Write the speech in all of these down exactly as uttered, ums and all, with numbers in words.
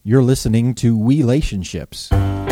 You're listening to Relationships.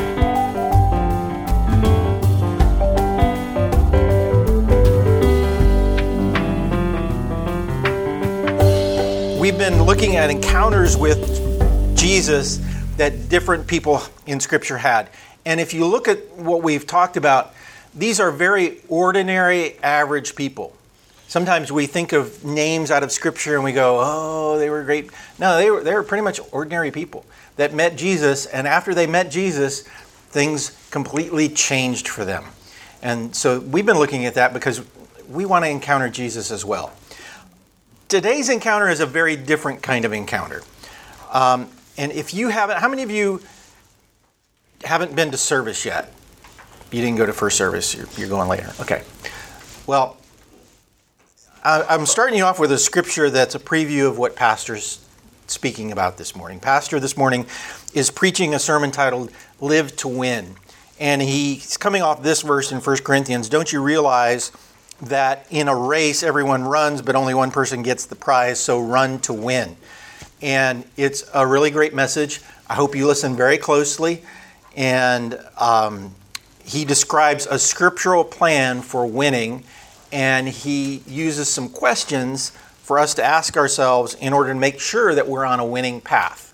We've been looking at encounters with Jesus that different people in Scripture had. And if you look at what we've talked about, these are very ordinary, average people. Sometimes we think of names out of Scripture and we go, oh, they were great. No, they were, they were pretty much ordinary people that met Jesus. And after they met Jesus, things completely changed for them. And so we've been looking at that because we want to encounter Jesus as well. Today's encounter is a very different kind of encounter. Um, and if you haven't, how many of you haven't been to service yet? You didn't go to first service, you're, you're going later. Okay. Well, I, I'm starting you off with a scripture that's a preview of what Pastor's speaking about this morning. Pastor this morning is preaching a sermon titled, Live to Win. And he's coming off this verse in First Corinthians. Don't you realize that in a race, everyone runs, but only one person gets the prize, so run to win. And it's a really great message. I hope you listen very closely. And um, he describes a scriptural plan for winning, and he uses some questions for us to ask ourselves in order to make sure that we're on a winning path.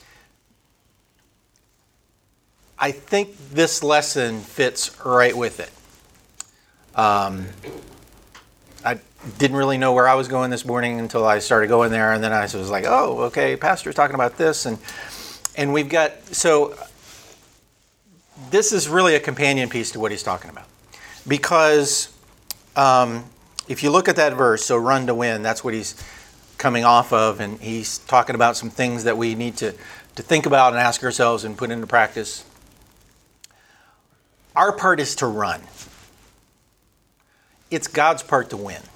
I think this lesson fits right with it. Um, I didn't really know where I was going this morning until I started going there, and then I was like, oh, okay, Pastor's talking about this, and and we've got, so this is really a companion piece to what he's talking about. Because um, if you look at that verse, so run to win, that's what he's coming off of, and he's talking about some things that we need to, to think about and ask ourselves and put into practice. Our part is to run. It's God's part to win.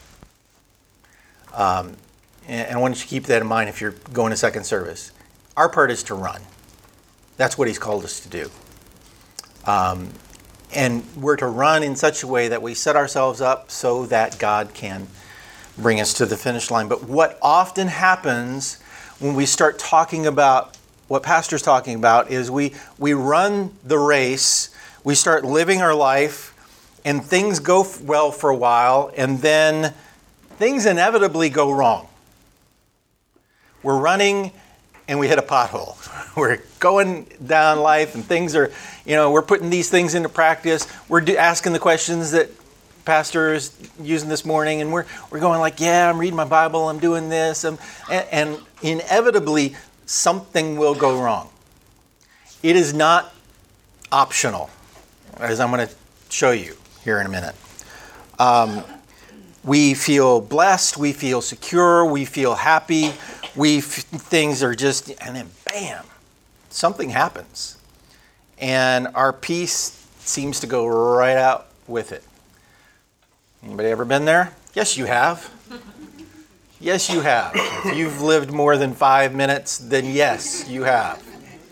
Um, and, and I want you to keep that in mind if you're going to second service. Our part is to run. That's what he's called us to do. Um, and we're to run in such a way that we set ourselves up so that God can bring us to the finish line. But what often happens when we start talking about what Pastor's talking about is we, we run the race, we start living our life, and things go well for a while, and then things inevitably go wrong. We're running and we hit a pothole. We're going down life and things are, you know, we're putting these things into practice. We're do, asking the questions that Pastor is using this morning, and we're we're going like, yeah, I'm reading my Bible, I'm doing this, and, and inevitably something will go wrong. It is not optional, as I'm going to show you here in a minute. Um, we feel blessed, we feel secure, we feel happy, we f- things are just, and then bam, something happens. And our peace seems to go right out with it. Anybody ever been there? Yes, you have. Yes, you have. If you've lived more than five minutes, then yes, you have.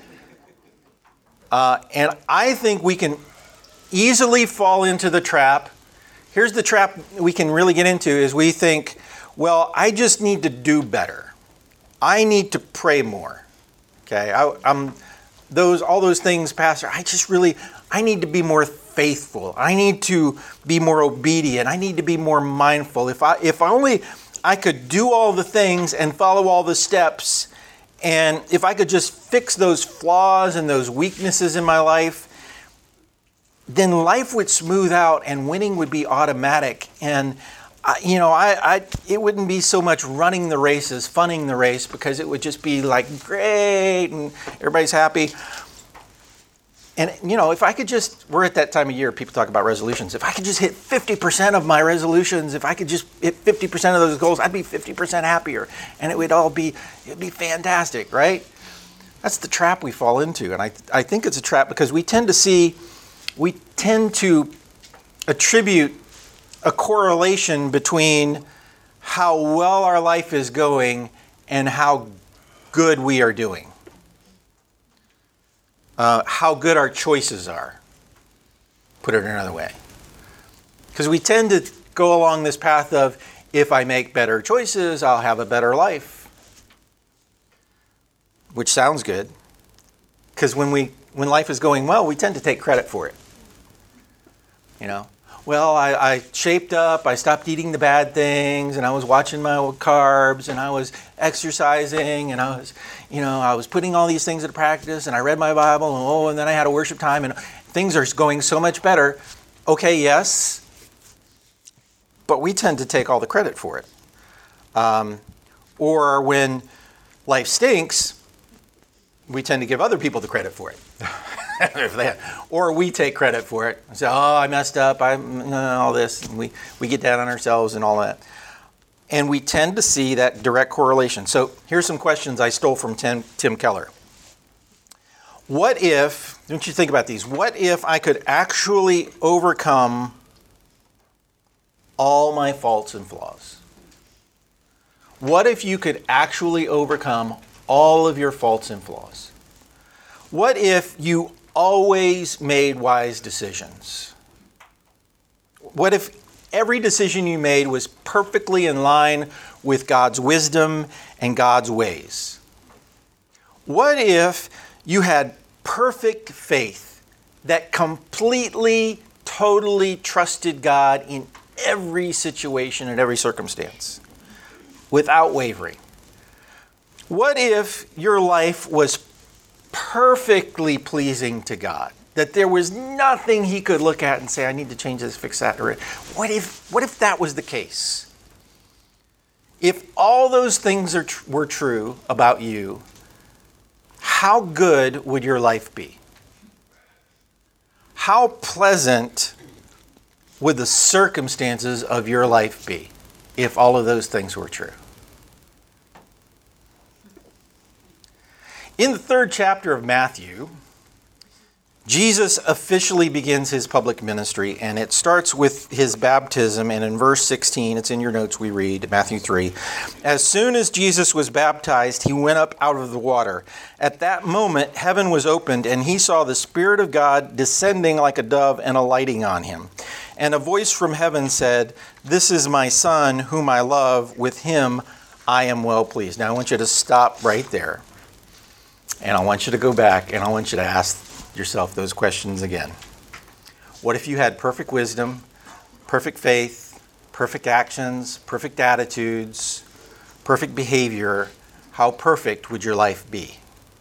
Uh, and I think we can easily fall into the trap. Here's the trap we can really get into is we think, well, I just need to do better. I need to pray more. Okay, I, I'm those all those things, Pastor. I just really I need to be more faithful. I need to be more obedient. I need to be more mindful. If I if only I could do all the things and follow all the steps, and if I could just fix those flaws and those weaknesses in my life, then life would smooth out and winning would be automatic. And, uh, you know, I, I it wouldn't be so much running the races, funning the race, because it would just be like, great, and everybody's happy. And, you know, if I could just, we're at that time of year, people talk about resolutions. If I could just hit fifty percent of my resolutions, if I could just hit fifty percent of those goals, I'd be fifty percent happier. And it would all be, it'd be fantastic, right? That's the trap we fall into. And I, I think it's a trap because we tend to see, we tend to attribute a correlation between how well our life is going and how good we are doing. Uh, how good our choices are, put it another way. Because we tend to go along this path of, if I make better choices, I'll have a better life. Which sounds good. Because when we when life is going well, we tend to take credit for it. You know, well, I, I shaped up, I stopped eating the bad things, and I was watching my carbs, and I was exercising, and I was, you know, I was putting all these things into practice, and I read my Bible, and oh, and then I had a worship time, and things are going so much better. Okay, yes, but we tend to take all the credit for it. Um, or when life stinks, we tend to give other people the credit for it. If they, or we take credit for it and say, oh, I messed up, I all this. And we, we get down on ourselves and all that. And we tend to see that direct correlation. So here's some questions I stole from Tim, Tim Keller. What if, don't you think about these, what if I could actually overcome all my faults and flaws? What if you could actually overcome all of your faults and flaws? What if you always made wise decisions? What if every decision you made was perfectly in line with God's wisdom and God's ways? What if you had perfect faith that completely, totally trusted God in every situation and every circumstance without wavering? What if your life was perfectly pleasing to God, that there was nothing he could look at and say, I need to change this, fix that? Or what if, what if that was the case? If all those things are tr- were true about you, how good would your life be? How pleasant would the circumstances of your life be if all of those things were true? In the third chapter of Matthew, Jesus officially begins his public ministry, and it starts with his baptism. And in verse sixteen, it's in your notes, we read, Matthew three, as soon as Jesus was baptized, he went up out of the water. At that moment, heaven was opened, and he saw the Spirit of God descending like a dove and alighting on him. And a voice from heaven said, this is my Son, whom I love. With him I am well pleased. Now I want you to stop right there. And I want you to go back and I want you to ask yourself those questions again. What if you had perfect wisdom, perfect faith, perfect actions, perfect attitudes, perfect behavior? How perfect would your life be?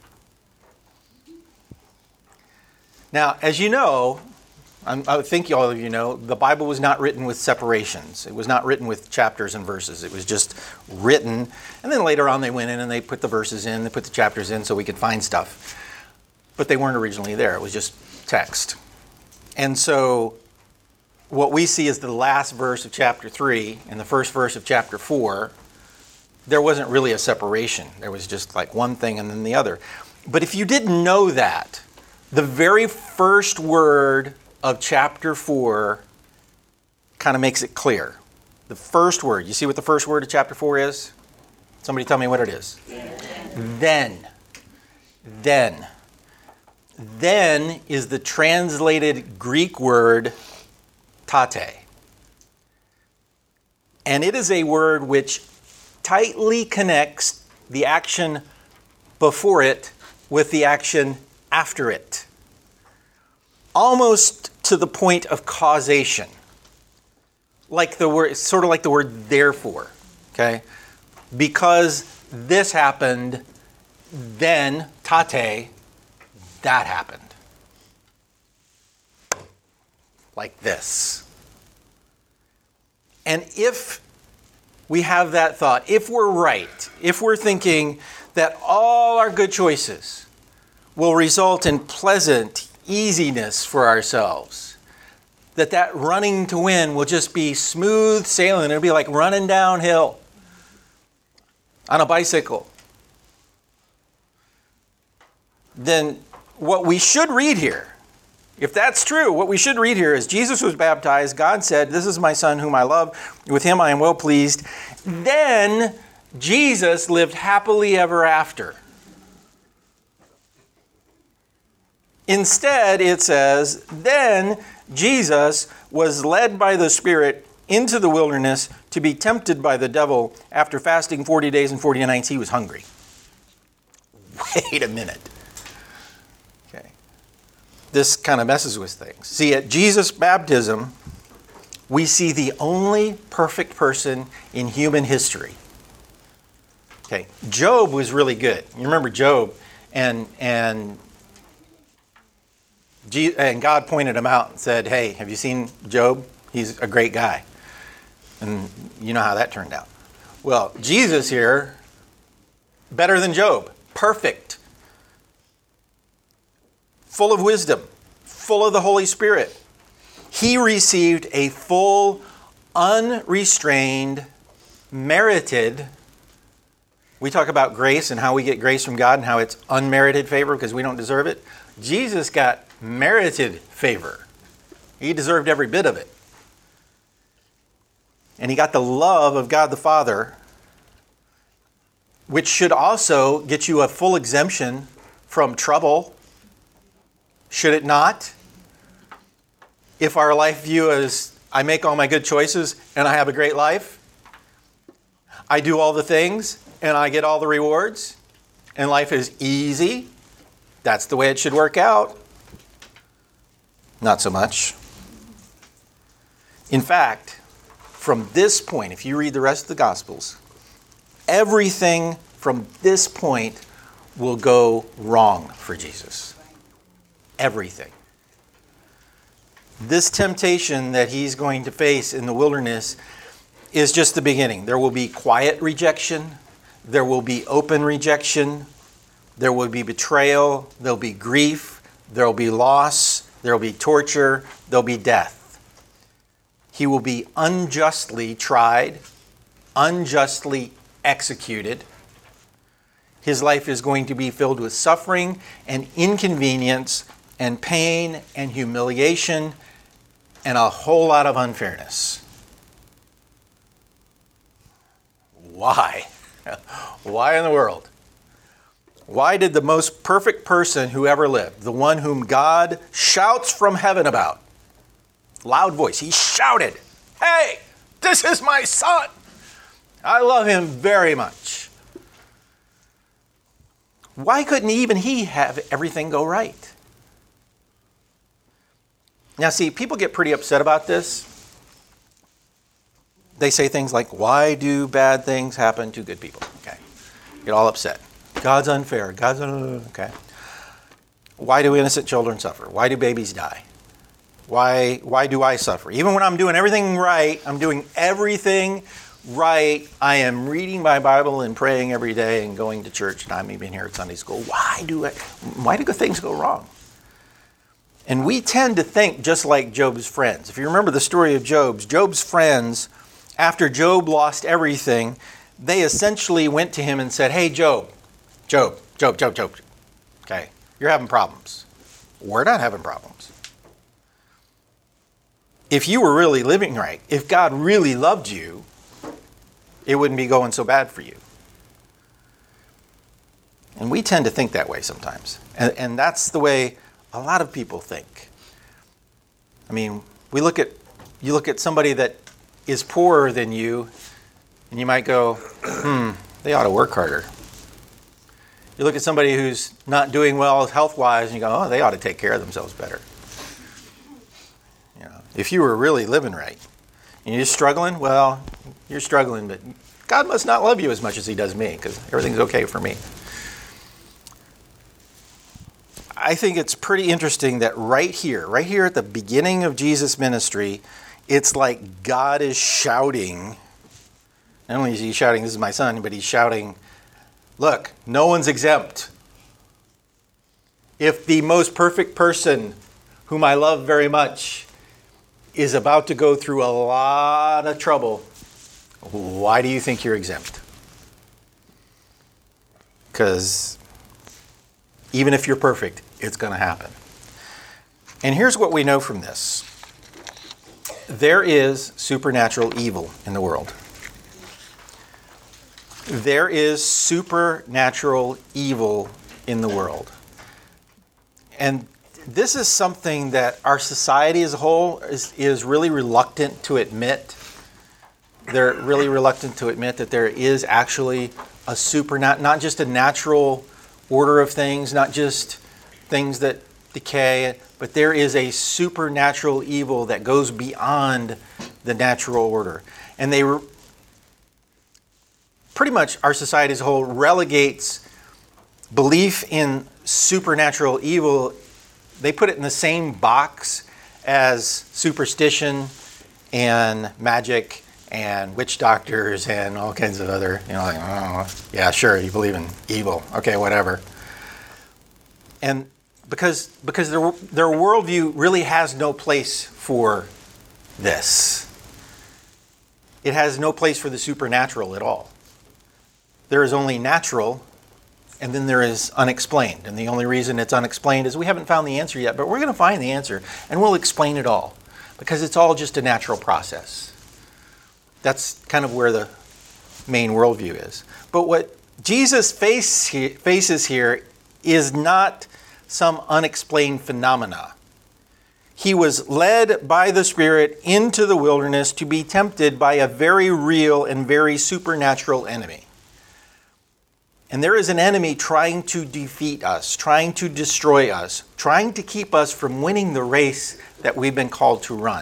Now, as you know, I think all of you know, the Bible was not written with separations. It was not written with chapters and verses. It was just written, and then later on they went in and they put the verses in, they put the chapters in so we could find stuff. But they weren't originally there. It was just text. And so what we see is the last verse of chapter three and the first verse of chapter four. There wasn't really a separation. There was just like one thing and then the other. But if you didn't know that, the very first word of chapter four kind of makes it clear. The first word, you see what the first word of chapter four is? Somebody tell me what it is. Then. Then. Then is the translated Greek word tate. And it is a word which tightly connects the action before it with the action after it. Almost to the point of causation. Like the word, sort of like the word therefore. Okay? Because this happened, then, tate, that happened. Like this. And if we have that thought, if we're right, if we're thinking that all our good choices will result in pleasant easiness for ourselves, that that running to win will just be smooth sailing. It'll be like running downhill on a bicycle. Then what we should read here, if that's true, what we should read here is Jesus was baptized. God said, this is my Son whom I love. With him I am well pleased. Then Jesus lived happily ever after. Instead, it says, then Jesus was led by the Spirit into the wilderness to be tempted by the devil. After fasting forty days and forty nights, he was hungry. Wait a minute. this kind of messes with things. See, at Jesus' baptism, we see the only perfect person in human history. Okay, Job was really good. You remember Job, and and and God pointed him out and said, "Hey, have you seen Job? He's a great guy." And you know how that turned out. Well, Jesus here, better than Job, perfect, full of wisdom, full of the Holy Spirit. He received a full, unrestrained, merited. We talk about grace and how we get grace from God and how it's unmerited favor because we don't deserve it. Jesus got merited favor. He deserved every bit of it. And he got the love of God the Father, which should also get you a full exemption from trouble, should it not? If our life view is, I make all my good choices and I have a great life, I do all the things and I get all the rewards, and life is easy, that's the way it should work out. Not so much. In fact, from this point, if you read the rest of the Gospels, everything from this point will go wrong for Jesus. Everything. This temptation that he's going to face in the wilderness is just the beginning. There will be quiet rejection. There will be open rejection. There will be betrayal. There will be grief. There will be loss. There will be torture. There will be death. He will be unjustly tried, unjustly executed. His life is going to be filled with suffering and inconvenience and pain and humiliation and a whole lot of unfairness. Why? Why in the world? Why did the most perfect person who ever lived, the one whom God shouts from heaven about, loud voice, he shouted, "Hey, this is my son. I love him very much." Why couldn't even he have everything go right? Now, see, people get pretty upset about this. They say things like, why do bad things happen to good people? Okay. Get all upset. God's unfair. God's un- okay. Why do innocent children suffer? Why do babies die? Why, why do I suffer? Even when I'm doing everything right, I'm doing everything right. I am reading my Bible and praying every day and going to church, and I'm even here at Sunday school. Why do I, why do things go wrong? And we tend to think just like Job's friends. If you remember the story of Job's, Job's friends, after Job lost everything, they essentially went to him and said, "Hey, Job, Job, Job, Job, Job, okay, you're having problems. We're not having problems. If you were really living right, if God really loved you, it wouldn't be going so bad for you." And we tend to think that way sometimes. And, and that's the way a lot of people think. I mean, we look at, you look at somebody that is poorer than you, and you might go, hmm, they ought to work harder. You look at somebody who's not doing well health-wise, and you go, oh, they ought to take care of themselves better. You know, if you were really living right, and you're struggling, well, you're struggling, but God must not love you as much as he does me, because everything's okay for me. I think it's pretty interesting that right here, right here at the beginning of Jesus' ministry, it's like God is shouting. Not only is he shouting, "This is my son," but he's shouting, look, no one's exempt. If the most perfect person, whom I love very much, is about to go through a lot of trouble, why do you think you're exempt? Because even if you're perfect, it's going to happen. And here's what we know from this. There is supernatural evil in the world. There is supernatural evil in the world. And this is something that our society as a whole is, is really reluctant to admit. They're really reluctant to admit that there is actually a supernat, not just a natural order of things, not just things that decay, but there is a supernatural evil that goes beyond the natural order. And they re- pretty much, our society as a whole relegates belief in supernatural evil. They put it in the same box as superstition and magic and witch doctors and all kinds of other, you know, like, oh, yeah, sure, you believe in evil. Okay, whatever. And because because their their worldview really has no place for this. It has no place for the supernatural at all. There is only natural, and then there is unexplained. And the only reason it's unexplained is we haven't found the answer yet, but we're going to find the answer, and we'll explain it all, because it's all just a natural process. That's kind of where the main worldview is. But what Jesus face he, faces here is not some unexplained phenomena. He was led by the Spirit into the wilderness to be tempted by a very real and very supernatural enemy. And there is an enemy trying to defeat us, trying to destroy us, trying to keep us from winning the race that we've been called to run.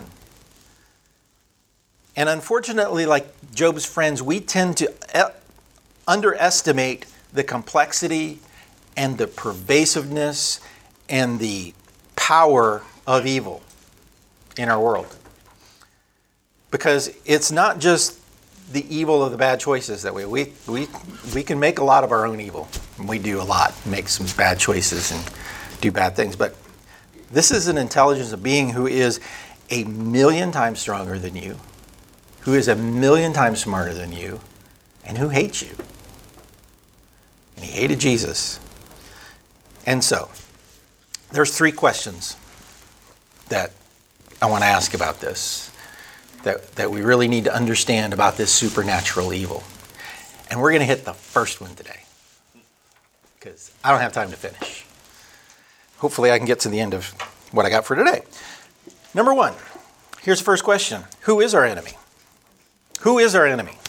And unfortunately, like Job's friends, we tend to e- underestimate the complexity and the pervasiveness and the power of evil in our world. Because it's not just the evil of the bad choices that we we we we can make a lot of our own evil. We do a lot, make some bad choices and do bad things. But this is an intelligence, a being who is a million times stronger than you, who is a million times smarter than you, and who hates you. And he hated Jesus. And so, there's three questions that I want to ask about this, that, that we really need to understand about this supernatural evil. And we're going to hit the first one today, because I don't have time to finish. Hopefully I can get to the end of what I got for today. Number one, here's the first question. Who is our enemy? Who is our enemy?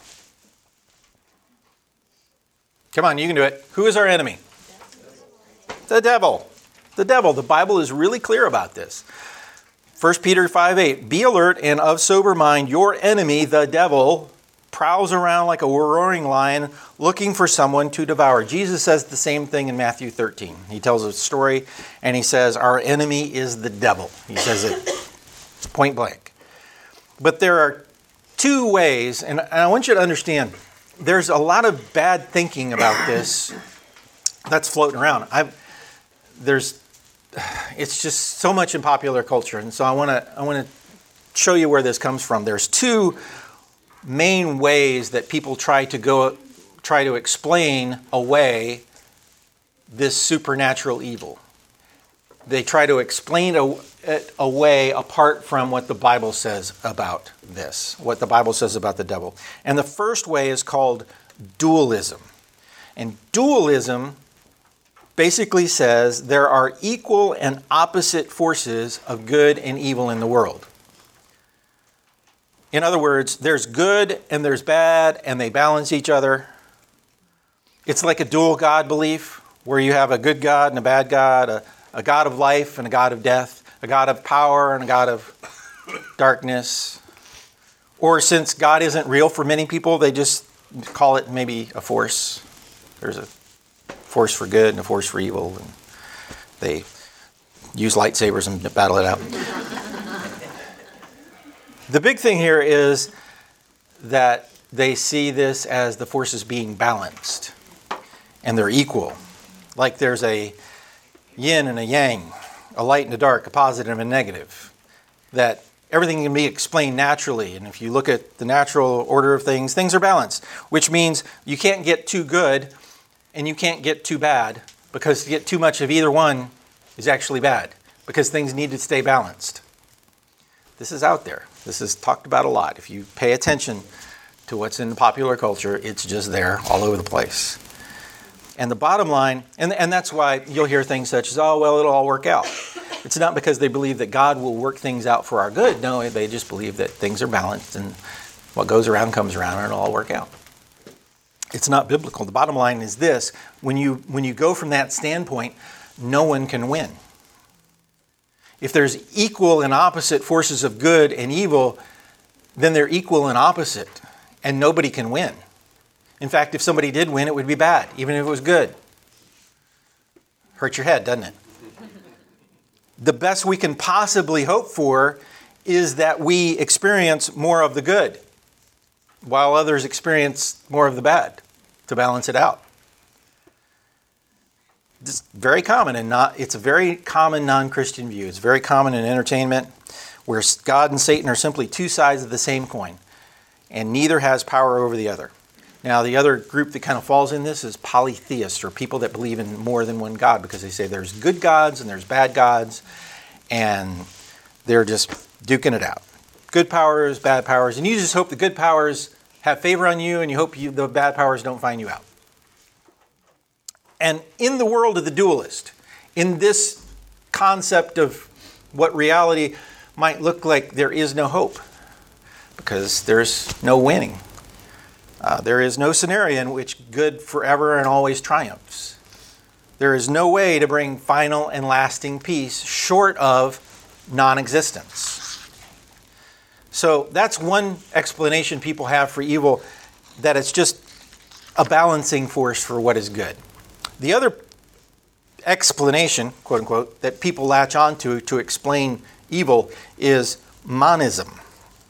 Come on, you can do it. Who is our enemy? The devil. The devil. The Bible is really clear about this. First Peter five eight, be alert and of sober mind. Your enemy, the devil, prowls around like a roaring lion looking for someone to devour. Jesus says the same thing in Matthew thirteen. He tells a story and he says, our enemy is the devil. He says it point blank. But there are two ways, and I want you to understand, there's a lot of bad thinking about this that's floating around. I've, there's, it's just so much in popular culture, and so I want to I want to show you where this comes from. There's two main ways that people try to go try to explain away this supernatural evil. They try to explain it away apart from what the Bible says about this, what the Bible says about the devil. And the first way is called dualism. And dualism basically says there are equal and opposite forces of good and evil in the world. In other words, there's good and there's bad, and they balance each other. It's like a dual God belief, where you have a good God and a bad God, a, a God of life and a God of death, a God of power and a God of darkness. Or since God isn't real for many people, they just call it maybe a force. There's a force for good and a force for evil, and they use lightsabers and battle it out. The big thing here is that they see this as the forces being balanced, and they're equal. Like there's a yin and a yang, a light and a dark, a positive and a negative, that everything can be explained naturally. And if you look at the natural order of things, things are balanced, which means you can't get too good and you can't get too bad, because to get too much of either one is actually bad, because things need to stay balanced. This is out there. This is talked about a lot. If you pay attention to what's in popular culture, it's just there all over the place. And the bottom line, and, and that's why you'll hear things such as, oh, well, it'll all work out. It's not because they believe that God will work things out for our good. No, they just believe that things are balanced and what goes around comes around and it'll all work out. It's not biblical. The bottom line is this: when you when you go from that standpoint, no one can win. If there's equal and opposite forces of good and evil, then they're equal and opposite, and nobody can win. In fact, if somebody did win, it would be bad, even if it was good. Hurts your head, doesn't it? The best we can possibly hope for is that we experience more of the good, while others experience more of the bad, to balance it out. It's very common, and not it's a very common non-Christian view. It's very common in entertainment, where God and Satan are simply two sides of the same coin, and neither has power over the other. Now, the other group that kind of falls in this is polytheists, or people that believe in more than one God, because they say there's good gods and there's bad gods, and they're just duking it out. Good powers, bad powers, and you just hope the good powers have favor on you, and you hope you, the bad powers don't find you out. And in the world of the dualist, in this concept of what reality might look like, there is no hope, because there's no winning. Uh, there is no scenario in which good forever and always triumphs. There is no way to bring final and lasting peace short of non-existence. So that's one explanation people have for evil, that it's just a balancing force for what is good. The other explanation, quote unquote, that people latch onto to explain evil is monism.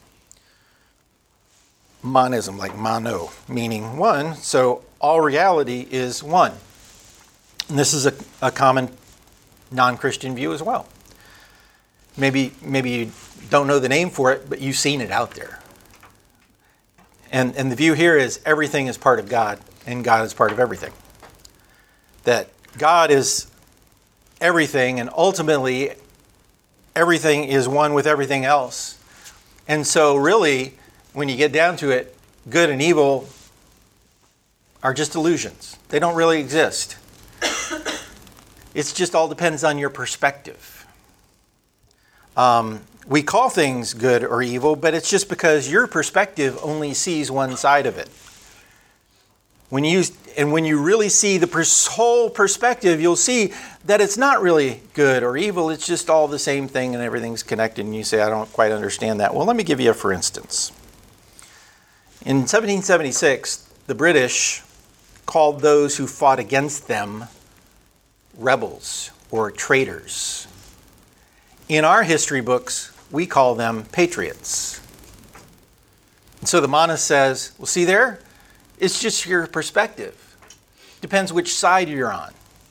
Monism, like mono, meaning one, so all reality is one. And this is a, a common non-Christian view as well. Maybe, maybe you don't know the name for it, but you've seen it out there. And, and the view here is everything is part of God, and God is part of everything. That God is everything, and ultimately everything is one with everything else. And so really, when you get down to it, good and evil are just illusions. They don't really exist. It just all depends on your perspective. Um, we call things good or evil, but it's just because your perspective only sees one side of it. When you and when you really see the pers- whole perspective, you'll see that it's not really good or evil. It's just all the same thing, and everything's connected. And you say, I don't quite understand that. Well, let me give you a for instance. In seventeen seventy-six, the British called those who fought against them rebels or traitors. In our history books, we call them patriots. And so the monist says, well, see there? It's just your perspective. Depends which side you're on.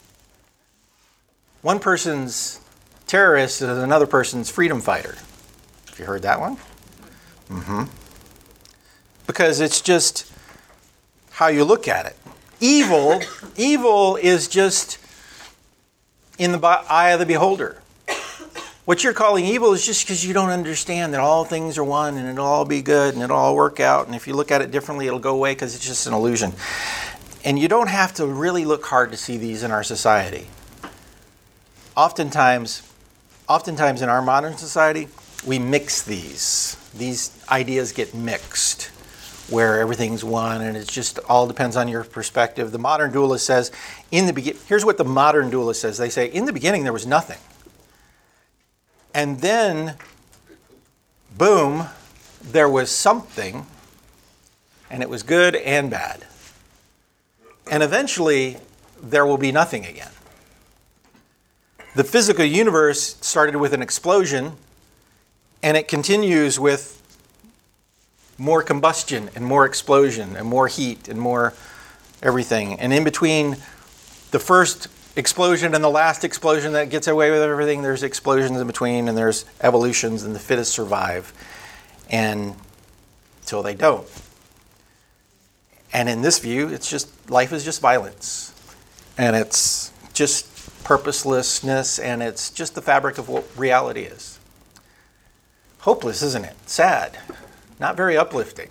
One person's terrorist is another person's freedom fighter. Have you heard that one? Mm-hmm. Because it's just how you look at it. Evil, evil is just in the eye of the beholder. What you're calling evil is just because you don't understand that all things are one, and it'll all be good, and it'll all work out. And if you look at it differently, it'll go away because it's just an illusion. And you don't have to really look hard to see these in our society. Oftentimes, oftentimes in our modern society, we mix these. These ideas get mixed, where everything's one, and it just all depends on your perspective. The modern dualist says, in the begin- here's what the modern dualist says. They say, in the beginning, there was nothing. And then, boom, there was something, and it was good and bad. And eventually, there will be nothing again. The physical universe started with an explosion, and it continues with more combustion and more explosion and more heat and more everything. And in between the first explosion and the last explosion that gets away with everything, there's explosions in between, and there's evolutions, and the fittest survive, and until they don't. And in this view, it's just life is just violence, and it's just purposelessness, and it's just the fabric of what reality is. Hopeless, isn't it? Sad, not very uplifting.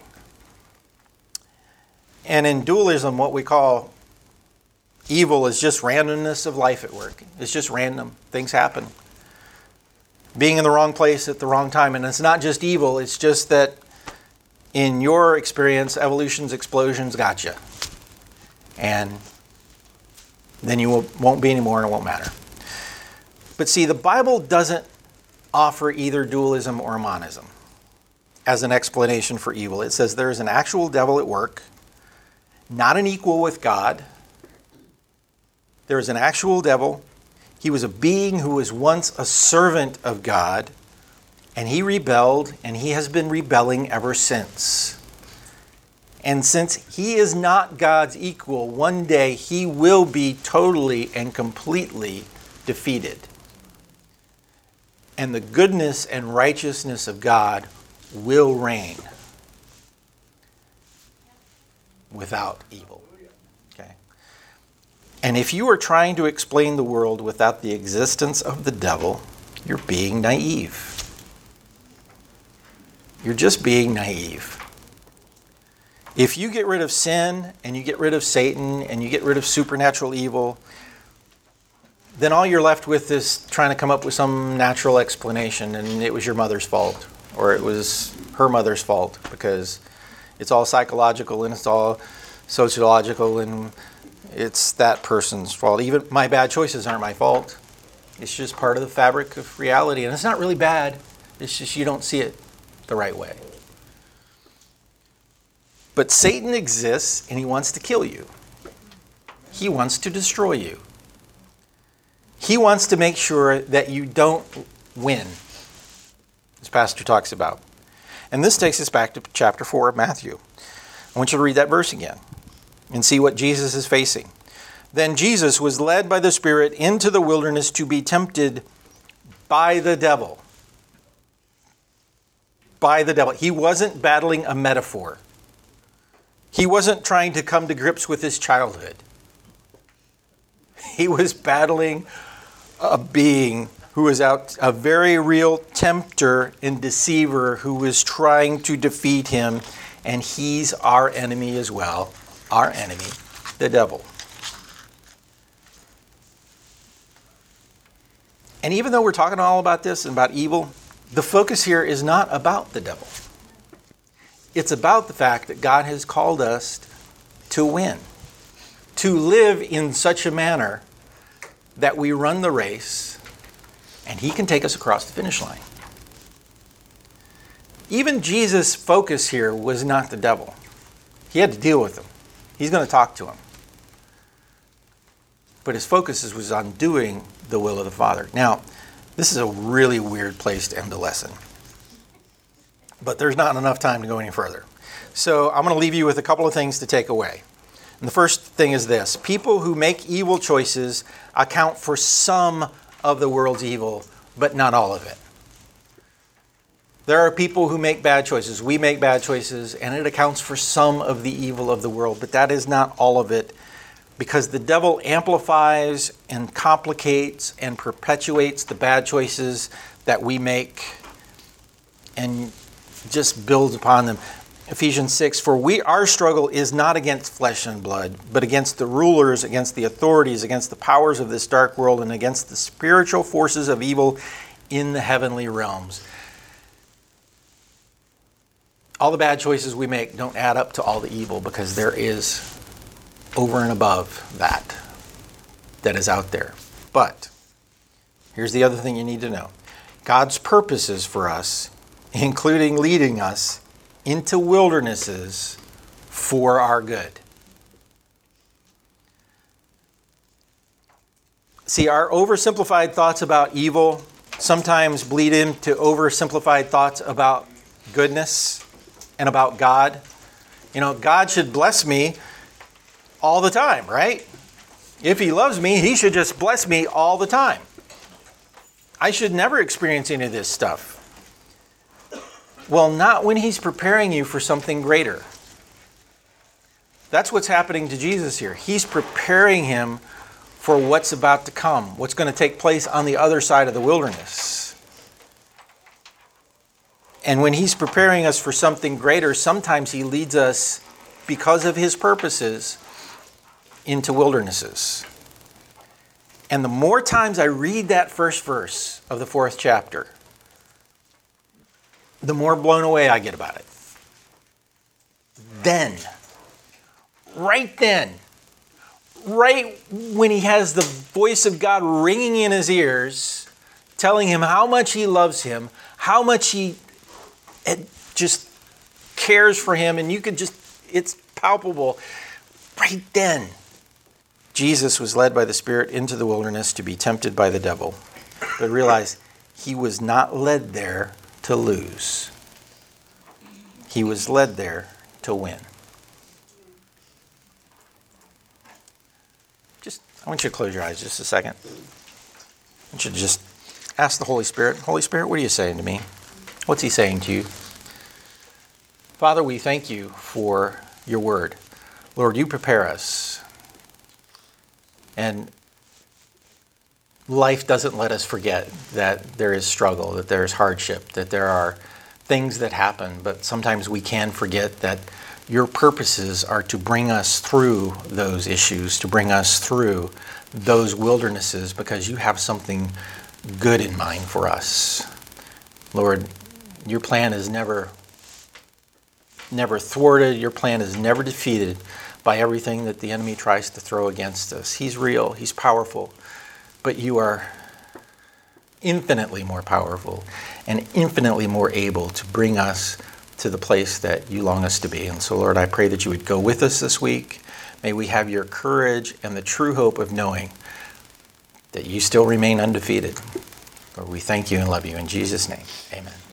And in dualism, what we call evil is just randomness of life at work. It's just random. Things happen. Being in the wrong place at the wrong time. And it's not just evil. It's just that in your experience, evolution's explosions got you. And then you won't be anymore, and it won't matter. But see, the Bible doesn't offer either dualism or monism as an explanation for evil. It says there is an actual devil at work, not an equal with God. There is an actual devil. He was a being who was once a servant of God, and he rebelled, and he has been rebelling ever since. And since he is not God's equal, one day he will be totally and completely defeated. And the goodness and righteousness of God will reign without evil. Okay? And if you are trying to explain the world without the existence of the devil, you're being naive. You're just being naive. If you get rid of sin and you get rid of Satan and you get rid of supernatural evil, then all you're left with is trying to come up with some natural explanation, and it was your mother's fault, or it was her mother's fault, because it's all psychological and it's all sociological and it's that person's fault. Even my bad choices aren't my fault. It's just part of the fabric of reality, and it's not really bad. It's just you don't see it the right way. But Satan exists, and he wants to kill you. He wants to destroy you. He wants to make sure that you don't win, as Pastor talks about. And this takes us back to chapter four of Matthew. I want you to read that verse again and see what Jesus is facing. Then Jesus was led by the Spirit into the wilderness to be tempted by the devil. By the devil. He wasn't battling a metaphor. He wasn't trying to come to grips with his childhood. He was battling a being who was out, a very real tempter and deceiver who was trying to defeat him, and he's our enemy as well, our enemy, the devil. And even though we're talking all about this and about evil, the focus here is not about the devil. It's about the fact that God has called us to win, to live in such a manner that we run the race and he can take us across the finish line. Even Jesus' focus here was not the devil. He had to deal with him. He's going to talk to him. But his focus was on doing the will of the Father. Now, this is a really weird place to end a lesson. But there's not enough time to go any further. So I'm going to leave you with a couple of things to take away. And the first thing is this. People who make evil choices account for some of the world's evil, but not all of it. There are people who make bad choices. We make bad choices, and it accounts for some of the evil of the world, but that is not all of it, because the devil amplifies and complicates and perpetuates the bad choices that we make and just builds upon them. Ephesians six, for we, our struggle is not against flesh and blood, but against the rulers, against the authorities, against the powers of this dark world, and against the spiritual forces of evil in the heavenly realms. All the bad choices we make don't add up to all the evil, because there is over and above that that is out there. But here's the other thing you need to know. God's purposes for us, including leading us into wildernesses for our good. See, our oversimplified thoughts about evil sometimes bleed into oversimplified thoughts about goodness and about God. You know, God should bless me all the time, right? If he loves me, he should just bless me all the time. I should never experience any of this stuff. Well, not when he's preparing you for something greater. That's what's happening to Jesus here. He's preparing him for what's about to come, what's going to take place on the other side of the wilderness. And when he's preparing us for something greater, sometimes he leads us, because of his purposes, into wildernesses. And the more times I read that first verse of the fourth chapter, the more blown away I get about it. Then, right then, right when he has the voice of God ringing in his ears, telling him how much he loves him, how much he just cares for him, and you could just, it's palpable. Right then, Jesus was led by the Spirit into the wilderness to be tempted by the devil. But realize, he was not led there to lose. He was led there to win. Just, I want you to close your eyes just a second. I want you to just ask the Holy Spirit, Holy Spirit, what are you saying to me? What's he saying to you? Father, we thank you for your word. Lord, you prepare us. And life doesn't let us forget that there is struggle, that there is hardship, that there are things that happen. But sometimes we can forget that your purposes are to bring us through those issues, to bring us through those wildernesses, because you have something good in mind for us. Lord, your plan is never, never thwarted. Your plan is never defeated by everything that the enemy tries to throw against us. He's real. He's powerful. But you are infinitely more powerful and infinitely more able to bring us to the place that you long us to be. And so, Lord, I pray that you would go with us this week. May we have your courage and the true hope of knowing that you still remain undefeated. Lord, we thank you and love you. In Jesus' name, amen.